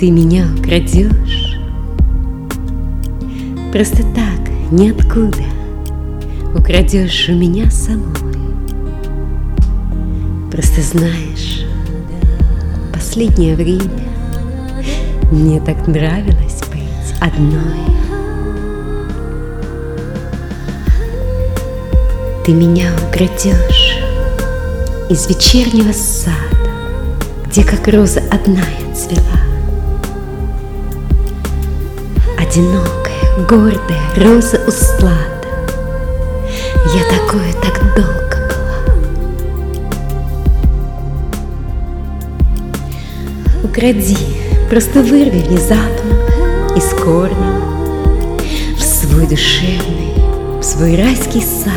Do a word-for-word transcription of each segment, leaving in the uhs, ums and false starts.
ты меня украдешь. Просто так, ниоткуда, украдешь у меня самой. Просто знаешь, последнее время мне так нравилось быть одной. Ты меня украдешь из вечернего сада, где как роза одна я цвела. Одинокая, гордая роза устлата, я такое так долго была. Укради, просто вырви внезапно и с корнем в свой душевный, в свой райский сад.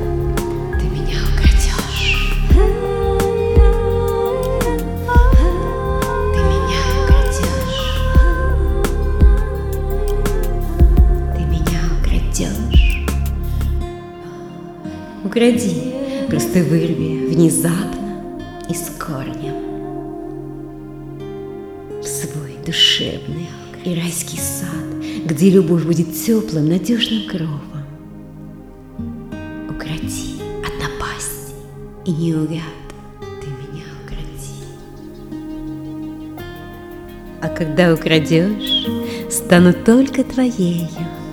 Укради, просто вырви внезапно и с корнем в свой душевный и райский сад, где любовь будет теплым, надежным кровом. Укради от напасти и неугад, ты меня укради. А когда украдешь, стану только твоею,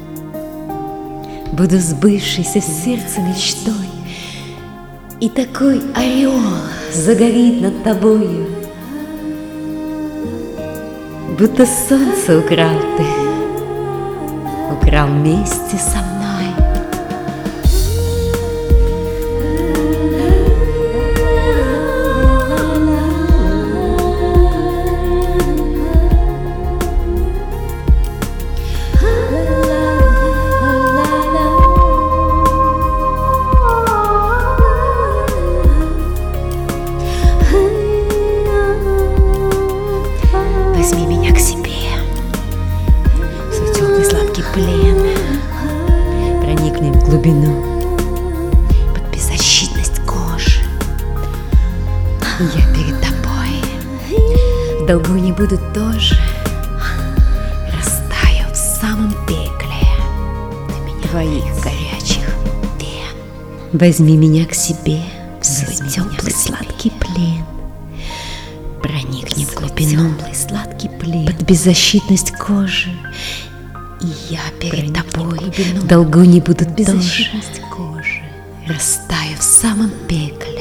буду сбывшейся в сердце мечтой, и такой ореол загорит над тобою, будто солнце украл ты, украл вместе со мной. Возьми меня к себе, в свой теплый сладкий плен, проникни в глубину, под беззащитность кожи. Я перед тобой в долгу не буду тоже, растаю в самом пекле твоих горячих вен. Возьми меня к себе, в свой теплый сладкий плен, проникни в глубину, сладкий плен, под беззащитность кожи, и я перед тобой в долгу не буду тоже, растаю в самом пекле